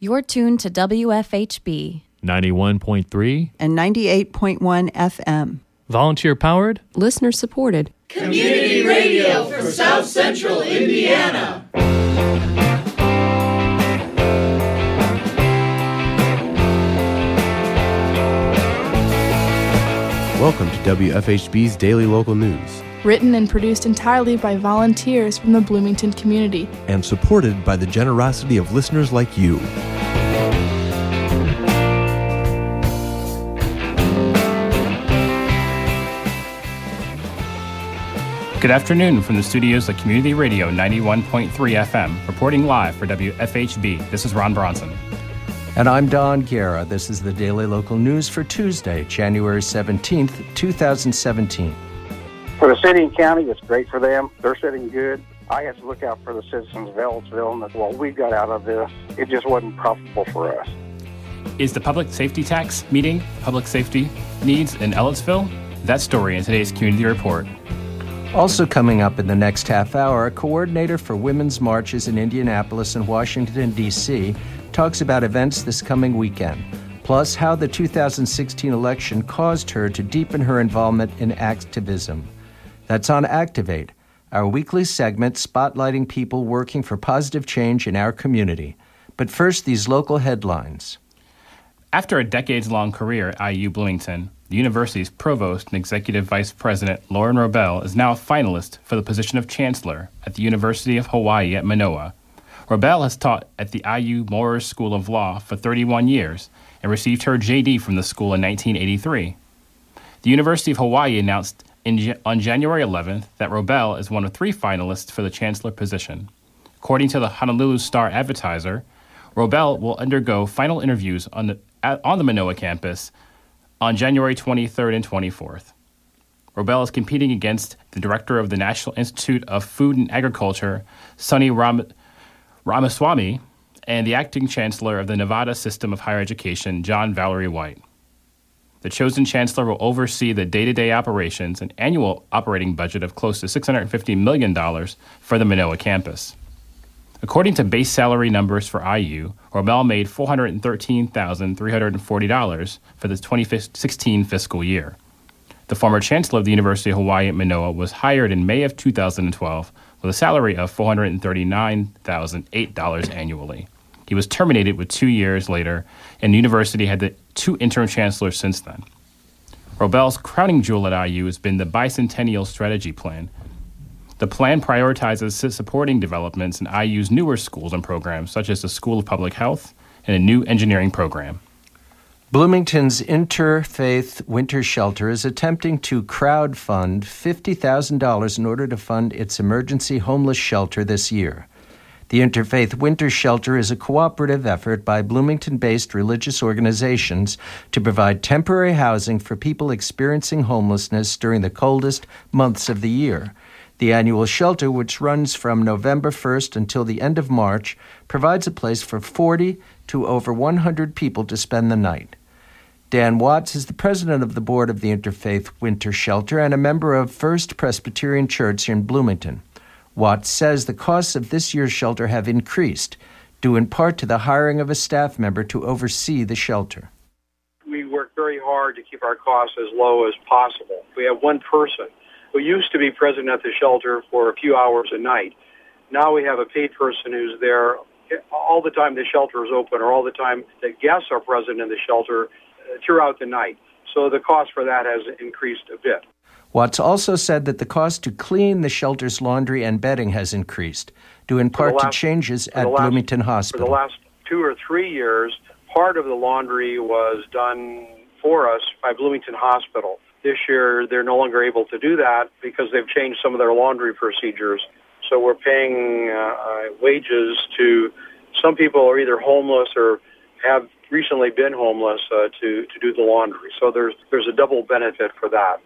You're tuned to WFHB 91.3 and 98.1 FM. Volunteer powered, listener supported. Community radio for South Central Indiana. Welcome to WFHB's Daily Local News. Written and produced entirely by volunteers from the Bloomington community. And supported by the generosity of listeners like you. Good afternoon from the studios of Community Radio 91.3 FM, reporting live for WFHB. This is Ron Bronson. And I'm Don Guerra. This is the Daily Local News for Tuesday, January 17th, 2017. For the city and county, it's great for them. They're sitting good. I have to look out for the citizens of Ellettsville, and what we got out of this, it just wasn't profitable for us. Is the public safety tax meeting public safety needs in Ellettsville? That story in today's Community Report. Also coming up in the next half hour, a coordinator for women's marches in Indianapolis and Washington, D.C., talks about events this coming weekend, plus how the 2016 election caused her to deepen her involvement in activism. That's on Activate, our weekly segment spotlighting people working for positive change in our community. But first, these local headlines. After a decades-long career at IU Bloomington, the university's provost and executive vice president, Lauren Robel, is now a finalist for the position of chancellor at the University of Hawaii at Manoa. Robel has taught at the IU Moeller School of Law for 31 years and received her JD from the school in 1983. The University of Hawaii announced on January 11th that Robel is one of 3 finalists for the chancellor position. According to the Honolulu Star-Advertiser, Robel will undergo final interviews on the Manoa campus on January 23rd and 24th. Robel is competing against the director of the National Institute of Food and Agriculture, Sonny Ramaswamy, and the acting chancellor of the Nevada System of Higher Education, John Valerie White. The chosen chancellor will oversee the day-to-day operations and annual operating budget of close to $650 million for the Manoa campus. According to base salary numbers for IU, Robel made $413,340 for the 2016 fiscal year. The former chancellor of the University of Hawaii at Manoa was hired in May of 2012 with a salary of $439,008 annually. He was terminated with 2 years later, and the university had the 2 interim chancellors since then. Robel's crowning jewel at IU has been the Bicentennial Strategy Plan. The plan prioritizes supporting developments in IU's newer schools and programs, such as the School of Public Health and a new engineering program. Bloomington's Interfaith Winter Shelter is attempting to crowdfund $50,000 in order to fund its emergency homeless shelter this year. The Interfaith Winter Shelter is a cooperative effort by Bloomington-based religious organizations to provide temporary housing for people experiencing homelessness during the coldest months of the year. The annual shelter, which runs from November 1st until the end of March, provides a place for 40 to over 100 people to spend the night. Dan Watts is the president of the board of the Interfaith Winter Shelter and a member of First Presbyterian Church in Bloomington. Watts says the costs of this year's shelter have increased, due in part to the hiring of a staff member to oversee the shelter. We work very hard to keep our costs as low as possible. We have one person who used to be present at the shelter for a few hours a night. Now we have a paid person who's there all the time the shelter is open or all the time that guests are present in the shelter throughout the night. So the cost for that has increased a bit. Watts also said that the cost to clean the shelter's laundry and bedding has increased, due in part to changes at Bloomington Hospital. For the last 2 or 3 years, part of the laundry was done for us by Bloomington Hospital. This year, they're no longer able to do that because they've changed some of their laundry procedures. So we're paying wages to some people who are either homeless or have recently been homeless to do the laundry. So there's a double benefit for that.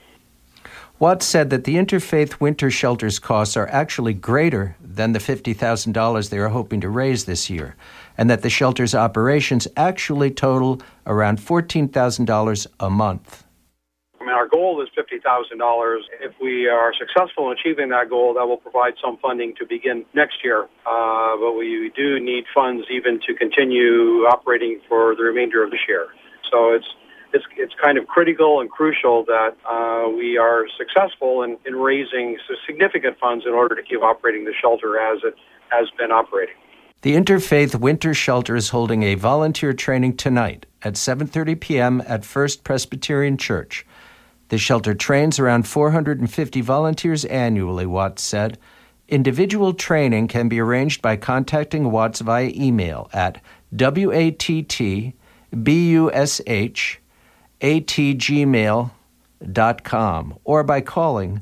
Watts said that the Interfaith Winter Shelter's costs are actually greater than the $50,000 they are hoping to raise this year, and that the shelter's operations actually total around $14,000 a month. I mean, our goal is $50,000. If we are successful in achieving that goal, that will provide some funding to begin next year. But we do need funds even to continue operating for the remainder of this year. So it's kind of critical and crucial that we are successful in raising significant funds in order to keep operating the shelter as it has been operating. The Interfaith Winter Shelter is holding a volunteer training tonight at 7:30 p.m. at First Presbyterian Church. The shelter trains around 450 volunteers annually, Watts said. Individual training can be arranged by contacting Watts via email at wattbush@gmail.com or by calling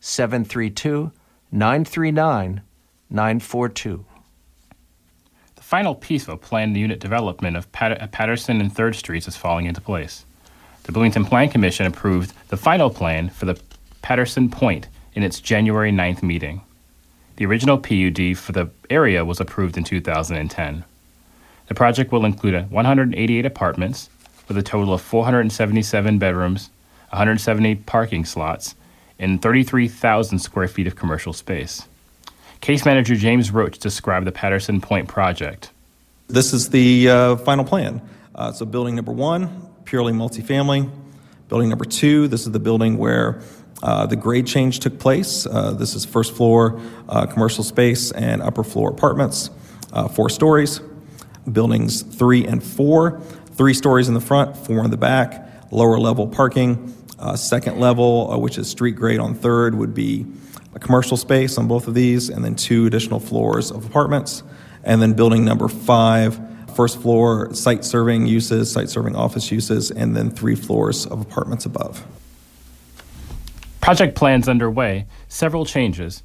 732-939-942. The final piece of planned unit development of Patterson and 3rd Streets is falling into place. The Bloomington Plan Commission approved the final plan for the Patterson Point in its January 9th meeting. The original PUD for the area was approved in 2010. The project will include 188 apartments with a total of 477 bedrooms, 170 parking slots, and 33,000 square feet of commercial space. Case Manager James Roach described the Patterson Point project. This is the final plan. So building number 1, purely multifamily. Building number 2, this is the building where the grade change took place. This is first floor commercial space and upper floor apartments, 4 stories. Buildings 3 and 4, 3 stories in the front, 4 in the back, lower level parking. Second level, which is street grade on 3rd, would be a commercial space on both of these, and then 2 additional floors of apartments. And then building number 5, first floor site serving uses, site serving office uses, and then 3 floors of apartments above. Project plans underway, several changes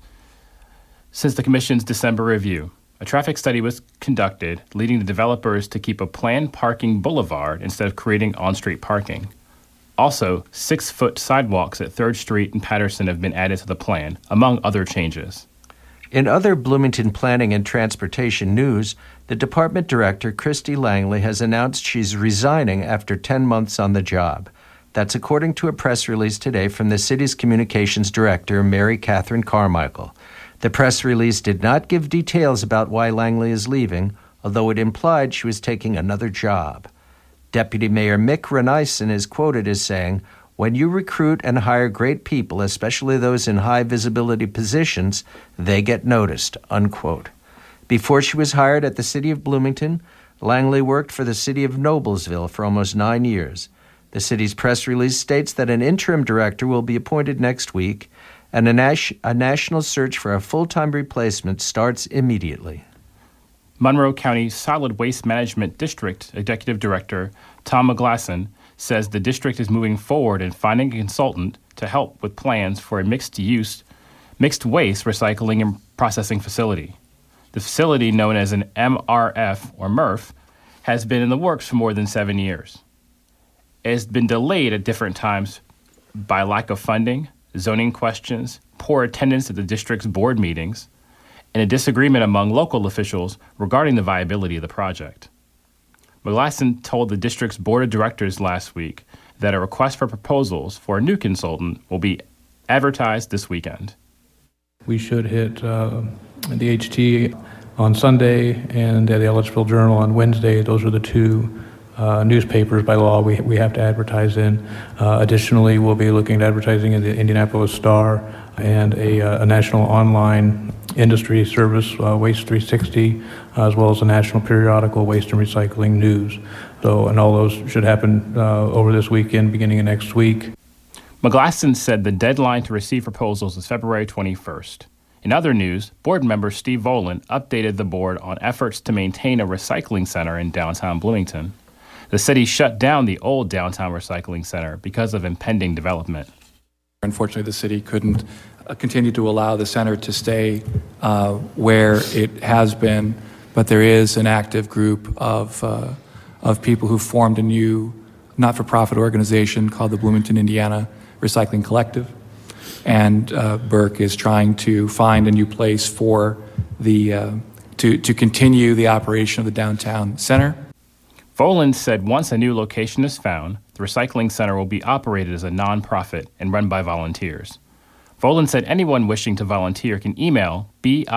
since the Commission's December review. A traffic study was conducted, leading the developers to keep a planned parking boulevard instead of creating on-street parking. Also, 6-foot sidewalks at 3rd Street and Patterson have been added to the plan, among other changes. In other Bloomington planning and transportation news, the department director, Christy Langley, has announced she's resigning after 10 months on the job. That's according to a press release today from the city's communications director, Mary Catherine Carmichael. The press release did not give details about why Langley is leaving, although it implied she was taking another job. Deputy Mayor Mick Renison is quoted as saying, "When you recruit and hire great people, especially those in high-visibility positions, they get noticed," unquote. Before she was hired at the City of Bloomington, Langley worked for the City of Noblesville for almost 9 years. The city's press release states that an interim director will be appointed next week, and a national search for a full-time replacement starts immediately. Monroe County Solid Waste Management District Executive Director Tom McGlasson says the district is moving forward in finding a consultant to help with plans for a mixed waste recycling and processing facility. The facility, known as an MRF or MRF, has been in the works for more than 7 years. It has been delayed at different times by lack of funding, zoning questions, poor attendance at the district's board meetings, and a disagreement among local officials regarding the viability of the project. McGlasson told the district's board of directors last week that a request for proposals for a new consultant will be advertised this weekend. We should hit the HT on Sunday and the Ellettsville Journal on Wednesday. Those are the 2 newspapers by law we have to advertise in. Additionally, we'll be looking at advertising in the Indianapolis Star and a national online industry service, Waste 360, as well as a national periodical, Waste and Recycling News. And all those should happen over this weekend, beginning of next week. McGlasson said the deadline to receive proposals is February 21st. In other news, board member Steve Volan updated the board on efforts to maintain a recycling center in downtown Bloomington. The city shut down the old downtown recycling center because of impending development. Unfortunately, the city couldn't continue to allow the center to stay where it has been, but there is an active group of people who formed a new not-for-profit organization called the Bloomington, Indiana Recycling Collective, and Burke is trying to find a new place for the to continue the operation of the downtown center. Voland said once a new location is found, the recycling center will be operated as a nonprofit and run by volunteers. Voland said anyone wishing to volunteer can email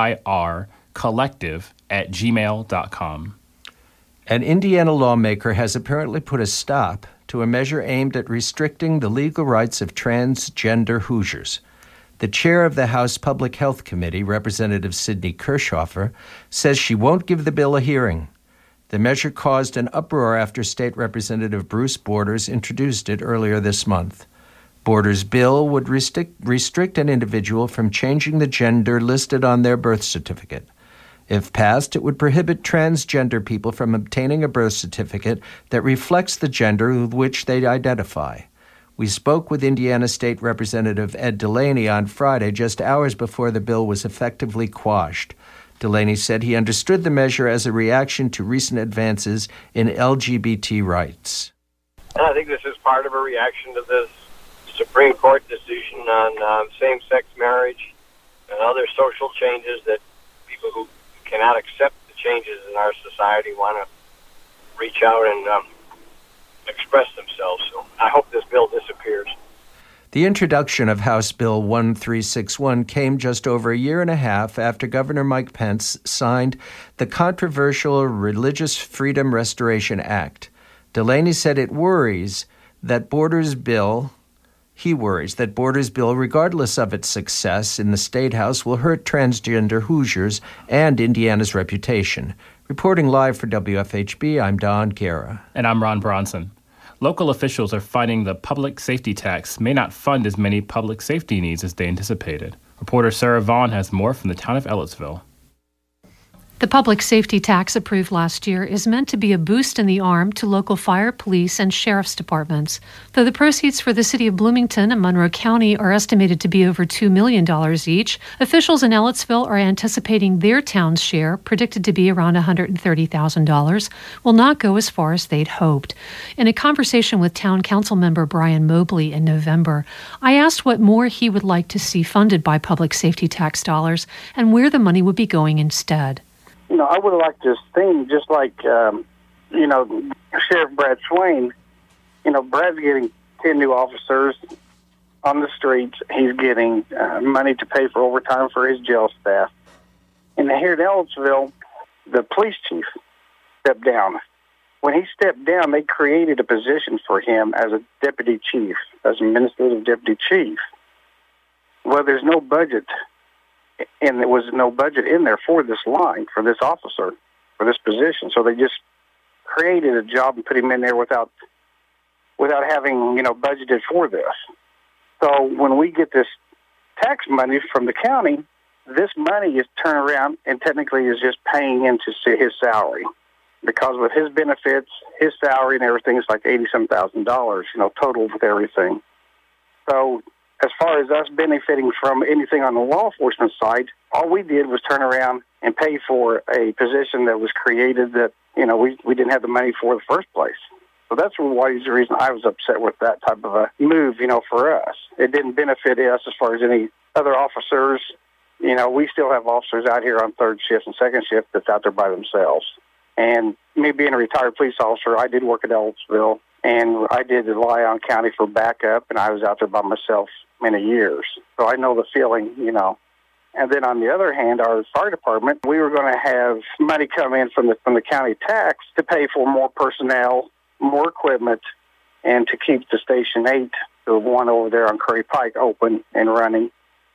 bircollective@gmail.com. An Indiana lawmaker has apparently put a stop to a measure aimed at restricting the legal rights of transgender Hoosiers. The chair of the House Public Health Committee, Representative Sidney Kirchhofer, says she won't give the bill a hearing. The measure caused an uproar after State Representative Bruce Borders introduced it earlier this month. Borders' bill would restrict an individual from changing the gender listed on their birth certificate. If passed, it would prohibit transgender people from obtaining a birth certificate that reflects the gender with which they identify. We spoke with Indiana State Representative Ed Delaney on Friday, just hours before the bill was effectively quashed. Delaney said he understood the measure as a reaction to recent advances in LGBT rights. And I think this is part of a reaction to this Supreme Court decision on same-sex marriage and other social changes that people who cannot accept the changes in our society want to reach out and express themselves. So I hope this bill disappears. The introduction of House Bill 1361 came just over a year and a half after Governor Mike Pence signed the controversial Religious Freedom Restoration Act. Delaney said he worries that Borders' bill, regardless of its success in the State House, will hurt transgender Hoosiers and Indiana's reputation. Reporting live for WFHB, I'm Don Guerra. And I'm Ron Bronson. Local officials are finding the public safety tax may not fund as many public safety needs as they anticipated. Reporter Sarah Vaughn has more from the town of Ellettsville. The public safety tax approved last year is meant to be a boost in the arm to local fire, police, and sheriff's departments. Though the proceeds for the city of Bloomington and Monroe County are estimated to be over $2 million each, officials in Ellettsville are anticipating their town's share, predicted to be around $130,000, will not go as far as they'd hoped. In a conversation with town council member Brian Mobley in November, I asked what more he would like to see funded by public safety tax dollars and where the money would be going instead. I would like to think, just like, Sheriff Brad Swain, Brad's getting 10 new officers on the streets. He's getting money to pay for overtime for his jail staff. And here in Ellettsville, the police chief stepped down. When he stepped down, they created a position for him as a deputy chief, as a administrative deputy chief. Well, there's no budget. And there was no budget in there for this line, for this officer, for this position. So they just created a job and put him in there without having, budgeted for this. So when we get this tax money from the county, this money is turned around and technically is just paying into his salary. Because with his benefits, his salary and everything is like $80,000, total with everything. So as far as us benefiting from anything on the law enforcement side, all we did was turn around and pay for a position that was created that, we didn't have the money for in the first place. So that's the reason I was upset with that type of a move, for us. It didn't benefit us as far as any other officers. We still have officers out here on third shift and second shift that's out there by themselves. And me being a retired police officer, I did work at Ellettsville, and I did rely on county for backup, and I was out there by myself many years. So I know the feeling, And then on the other hand, our fire department, we were going to have money come in from the county tax to pay for more personnel, more equipment, and to keep the Station 8, the one over there on Curry Pike, open and running.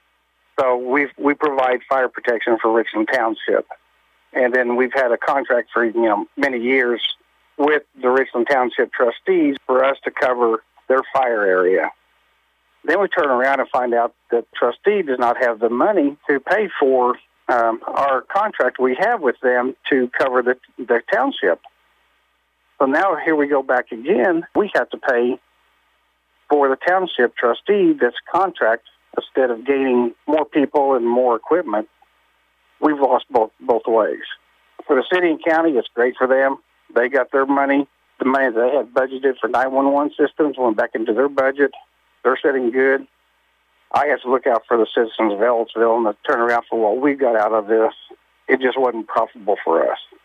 So we provide fire protection for Richland Township. And then we've had a contract for, many years with the Richland Township trustees for us to cover their fire area. Then we turn around and find out that the trustee does not have the money to pay for our contract we have with them to cover the township. So now here we go back again. We have to pay for the township trustee this contract instead of gaining more people and more equipment. We've lost both ways. For the city and county, it's great for them. They got their money. The money they had budgeted for 911 systems went back into their budget. They're sitting good. I have to look out for the citizens of Ellettsville and the turnaround for what we got out of this. It just wasn't profitable for us.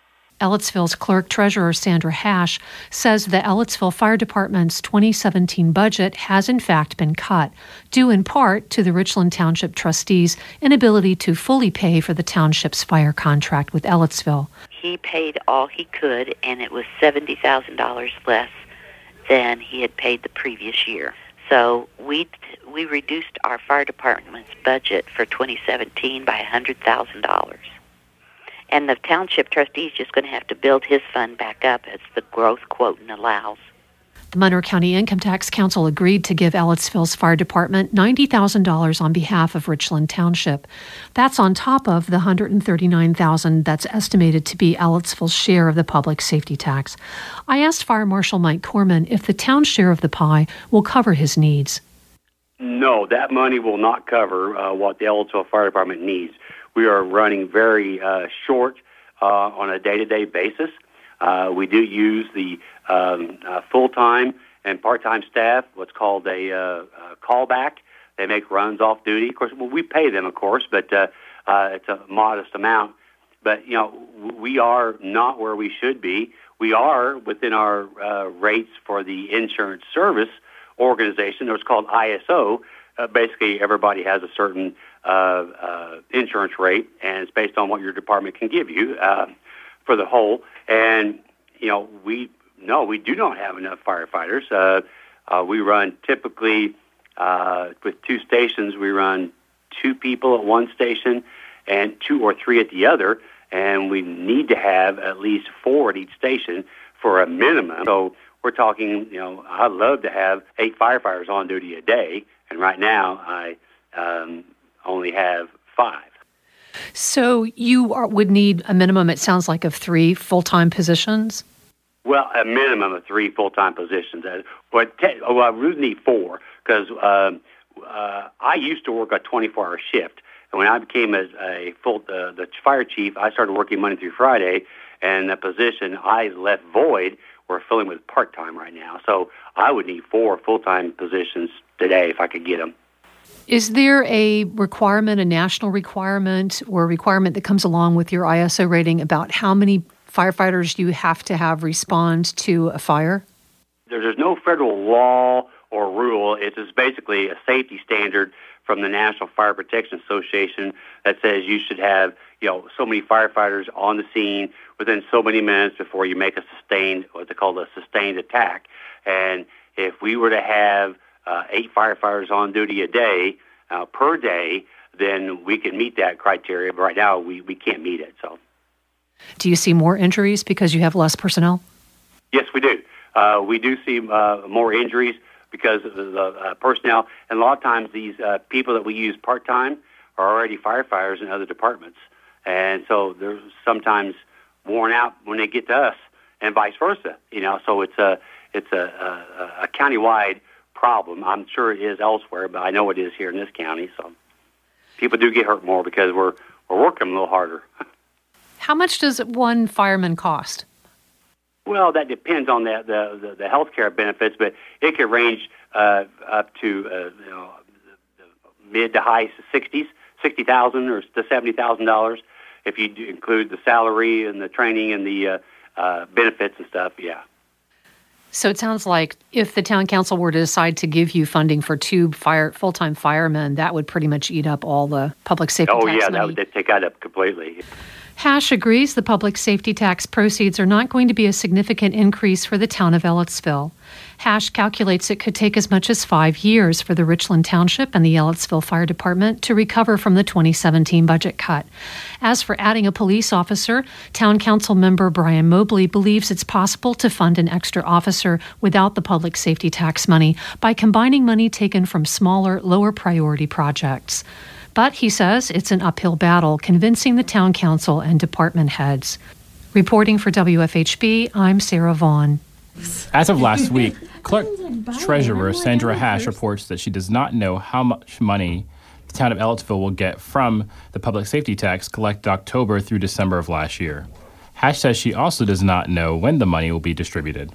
Ellettsville's clerk-treasurer Sandra Hash says the Ellettsville Fire Department's 2017 budget has in fact been cut, due in part to the Richland Township trustees' inability to fully pay for the township's fire contract with Ellettsville. He paid all he could, and it was $70,000 less than he had paid the previous year. So we reduced our fire department's budget for 2017 by $100,000. And the township trustee is just going to have to build his fund back up as the growth quotient allows. The Monroe County Income Tax Council agreed to give Ellettsville's fire department $90,000 on behalf of Richland Township. That's on top of the $139,000 that's estimated to be Ellettsville's share of the public safety tax. I asked Fire Marshal Mike Corman if the town's share of the pie will cover his needs. No, that money will not cover what the Ellettsville Fire Department needs. We are running very short on a day-to-day basis. We do use the full-time and part-time staff, what's called a callback. They make runs off duty. Of course, we pay them, of course, but it's a modest amount. But, we are not where we should be. We are within our rates for the insurance service organization. It's called ISO. Basically, everybody has a certain insurance rate, and it's based on what your department can give you for the whole. And, we do not have enough firefighters. We run typically with two stations. We run 2 people at one station and 2 or 3 at the other, and we need to have at least 4 at each station for a minimum. So we're talking, I'd love to have 8 firefighters on duty a day, and right now I only have 5. So you would need a minimum, it sounds like, of 3 full-time positions? Well, a minimum of 3 full-time positions. But I really need 4 because I used to work a 24-hour shift. And when I became the fire chief, I started working Monday through Friday, and the position I left void, we're filling with part-time right now. So I would need 4 full-time positions today if I could get them. Is there a requirement, a national requirement, or a requirement that comes along with your ISO rating about how many firefighters you have to have respond to a fire? There's no federal law or rule. It's just basically a safety standard from the National Fire Protection Association that says you should have, so many firefighters on the scene within so many minutes before you make a sustained, what they call a sustained attack. And if we were to have 8 firefighters on duty a day, per day, then we can meet that criteria. But right now, we can't meet it. So, do you see more injuries because you have less personnel? Yes, we do. We do see more injuries because of the personnel. And a lot of times, these people that we use part-time are already firefighters in other departments. And so they're sometimes worn out when they get to us, and vice versa. So it's a countywide problem. I'm sure it is elsewhere, but I know it is here in this county. So people do get hurt more because we're working a little harder. How much does one fireman cost? Well, that depends on the health care benefits, but it could range up to mid to high 60s, $60,000 or to $70,000 if you do include the salary and the training and the benefits and stuff. Yeah. So it sounds like if the town council were to decide to give you funding for 2 full-time firemen, that would pretty much eat up all the public safety tax money. That would take that up completely. Hash agrees the public safety tax proceeds are not going to be a significant increase for the town of Ellettsville. Hash calculates it could take as much as 5 years for the Richland Township and the Ellettsville Fire Department to recover from the 2017 budget cut. As for adding a police officer, Town Council member Brian Mobley believes it's possible to fund an extra officer without the public safety tax money by combining money taken from smaller, lower priority projects. But he says it's an uphill battle convincing the town council and department heads. Reporting for WFHB, I'm Sarah Vaughn. As of last week, Clerk Treasurer Sandra Hash reports that she does not know how much money the town of Ellettsville will get from the public safety tax collected October through December of last year. Hash says she also does not know when the money will be distributed.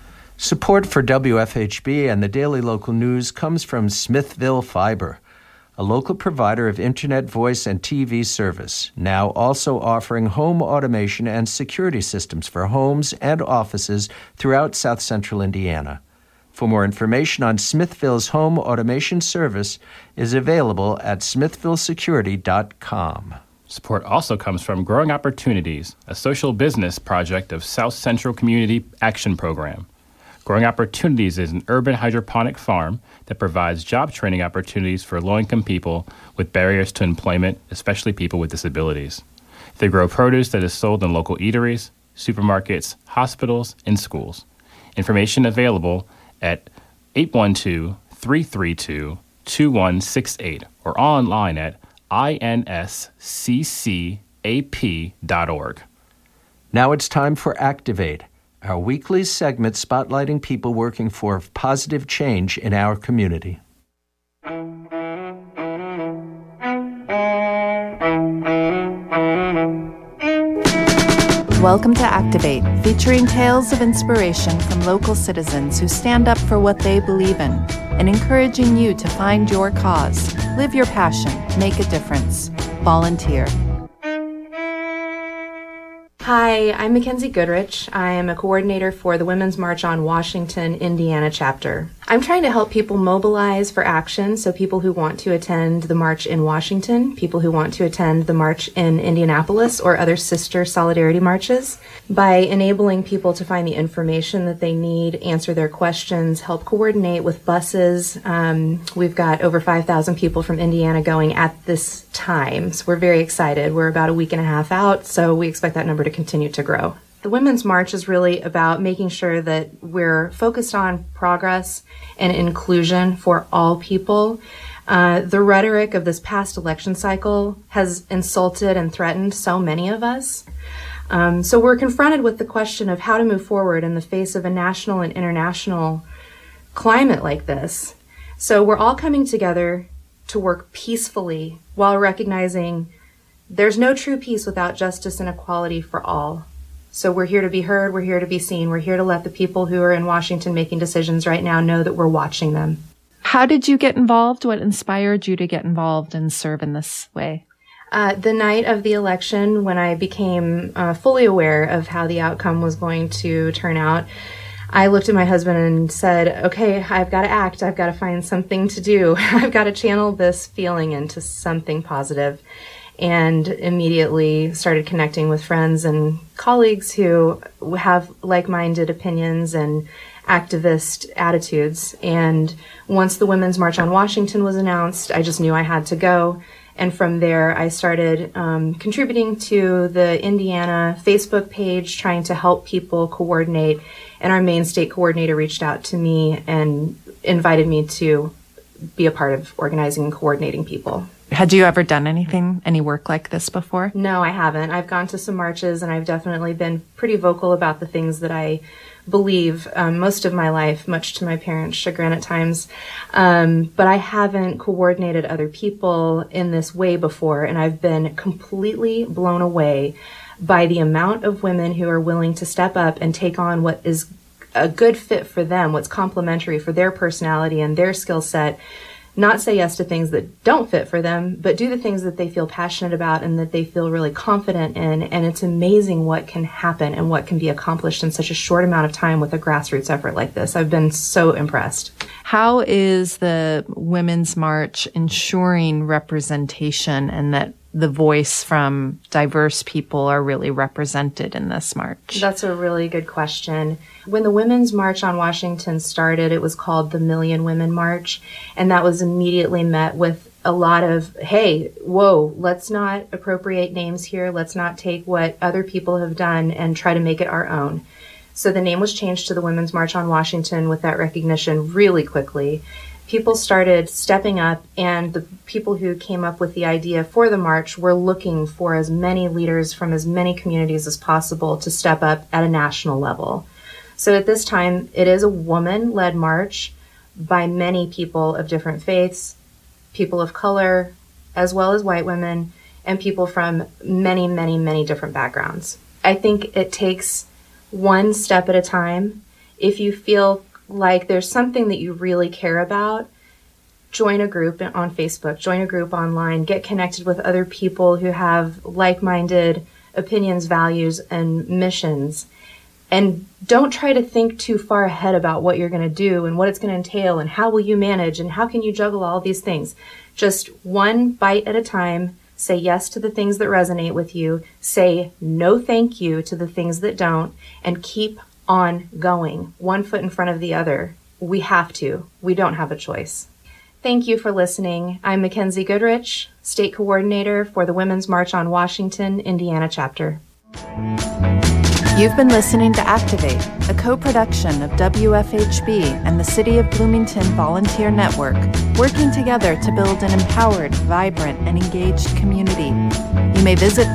Support for WFHB and the Daily Local News comes from Smithville Fiber. a local provider of internet voice and TV service, now also offering home automation and security systems for homes and offices throughout South Central Indiana. For more information on Smithville's home automation service is available at smithvillesecurity.com. Support also comes from Growing Opportunities, a social business project of South Central Community Action Program. Growing Opportunities is an urban hydroponic farm that provides job training opportunities for low-income people with barriers to employment, especially people with disabilities. They grow produce that is sold in local eateries, supermarkets, hospitals, and schools. Information available at 812-332-2168 or online at insccap.org. Now it's time for Activate, our weekly segment spotlighting people working for positive change in our community. Welcome to Activate, featuring tales of inspiration from local citizens who stand up for what they believe in and encouraging you to find your cause, live your passion, make a difference. Volunteer. Hi, I'm Mackenzie Goodrich. I am a coordinator for the Women's March on Washington, Indiana chapter. I'm trying to help people mobilize for action, so people who want to attend the march in Washington, people who want to attend the march in Indianapolis or other sister solidarity marches, by enabling people to find the information that they need, answer their questions, help coordinate with buses. We've got over 5,000 people from Indiana going at this time, so we're very excited. We're about a week and a half out, so we expect that number to continue to grow. The Women's March is really about making sure that we're focused on progress and inclusion for all people. The rhetoric of this past election cycle has insulted and threatened so many of us. So we're confronted with the question of how to move forward in the face of a national and international climate like this. So we're all coming together to work peacefully while recognizing there's no true peace without justice and equality for all. So we're here to be heard, we're here to be seen, we're here to let the people who are in Washington making decisions right now know that we're watching them. How did you get involved? What inspired you to get involved and serve in this way? The night of the election, when I became fully aware of how the outcome was going to turn out, I looked at my husband and said, okay, I've got to act. I've got to find something to do. I've got to channel this feeling into something positive. And immediately started connecting with friends and colleagues who have like-minded opinions and activist attitudes. And once the Women's March on Washington was announced, I just knew I had to go. And from there, I started contributing to the Indiana Facebook page, trying to help people coordinate. And our main state coordinator reached out to me and invited me to be a part of organizing and coordinating people. Had you ever done any work like this before? No, I haven't. I've gone to some marches and I've definitely been pretty vocal about the things that I believe most of my life, much to my parents' chagrin at times. But I haven't coordinated other people in this way before, and I've been completely blown away by the amount of women who are willing to step up and take on what is a good fit for them, what's complementary for their personality and their skill set. Not say yes to things that don't fit for them, but do the things that they feel passionate about and that they feel really confident in. And it's amazing what can happen and what can be accomplished in such a short amount of time with a grassroots effort like this. I've been so impressed. How is the Women's March ensuring representation and that the voice from diverse people are really represented in this march? That's a really good question. When the Women's March on Washington started, it was called the Million Women March, and that was immediately met with a lot of, hey, whoa, let's not appropriate names here. Let's not take what other people have done and try to make it our own. So the name was changed to the Women's March on Washington with that recognition really quickly. People started stepping up, and the people who came up with the idea for the march were looking for as many leaders from as many communities as possible to step up at a national level. So at this time, it is a woman-led march by many people of different faiths, people of color, as well as white women, and people from many, many, many different backgrounds. I think it takes one step at a time. If you feel like there's something that you really care about, join a group on Facebook, join a group online, get connected with other people who have like-minded opinions, values, and missions. And don't try to think too far ahead about what you're going to do and what it's going to entail and how will you manage and how can you juggle all these things. Just one bite at a time. Say yes to the things that resonate with you. Say no thank you to the things that don't. And keep on going, one foot in front of the other. We have to. We don't have a choice. Thank you for listening. I'm Mackenzie Goodrich, State Coordinator for the Women's March on Washington, Indiana chapter. You've been listening to Activate, a co-production of WFHB and the City of Bloomington Volunteer Network, working together to build an empowered, vibrant, and engaged community. You may visit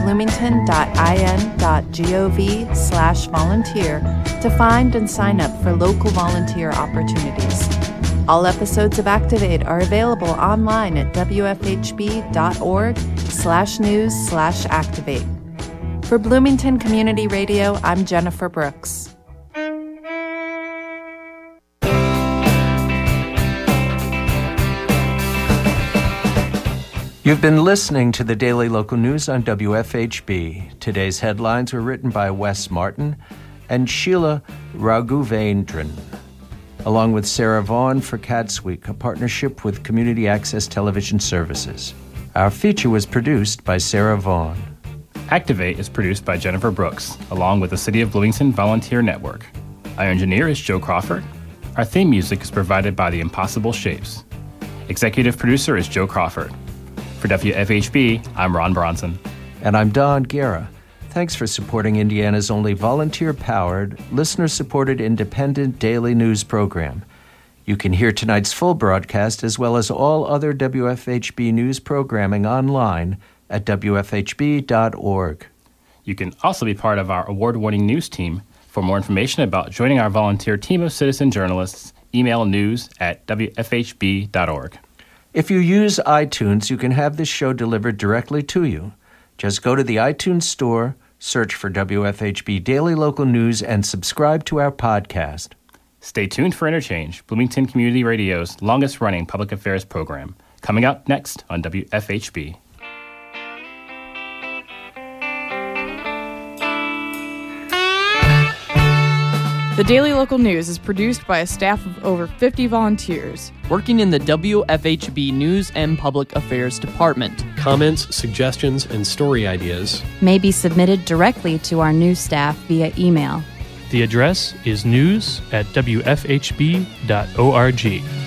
bloomington.in.gov/volunteer to find and sign up for local volunteer opportunities. All episodes of Activate are available online at wfhb.org/news/activate. For Bloomington Community Radio, I'm Jennifer Brooks. You've been listening to the Daily Local News on WFHB. Today's headlines were written by Wes Martin and Sheila Raghuvendran, along with Sarah Vaughn for Cats Week, a partnership with Community Access Television Services. Our feature was produced by Sarah Vaughn. Activate is produced by Jennifer Brooks, along with the City of Bloomington Volunteer Network. Our engineer is Joe Crawford. Our theme music is provided by The Impossible Shapes. Executive producer is Joe Crawford. For WFHB, I'm Ron Bronson. And I'm Don Guerra. Thanks for supporting Indiana's only volunteer-powered, listener-supported independent daily news program. You can hear tonight's full broadcast as well as all other WFHB news programming online at wfhb.org. You can also be part of our award-winning news team. For more information about joining our volunteer team of citizen journalists, email news@wfhb.org. If you use iTunes, you can have this show delivered directly to you. Just go to the iTunes store, search for WFHB Daily Local News, and subscribe to our podcast. Stay tuned for Interchange, Bloomington Community Radio's longest-running public affairs program, coming up next on WFHB. The Daily Local News is produced by a staff of over 50 volunteers working in the WFHB News and Public Affairs Department. Comments, suggestions, and story ideas may be submitted directly to our news staff via email. The address is news@wfhb.org.